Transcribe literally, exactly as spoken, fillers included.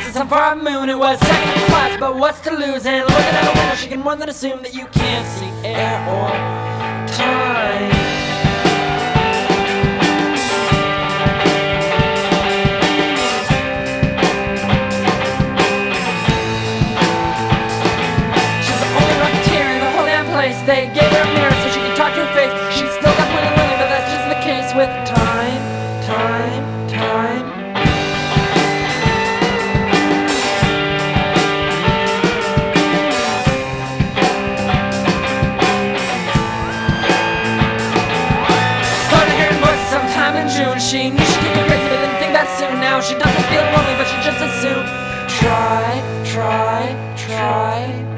to some far moon. It was second class, but what's to lose? And looking out a window, she can more than assume that you can't see air or time. She's the only rocketeer in the whole damn place. They gave her a mirror so she could talk to her face. She's still got plenty of money, but that's just the case with time, time, time. She knew she could be crazy, but didn't think that soon. Now she doesn't feel lonely, but she just as soon try, try, try.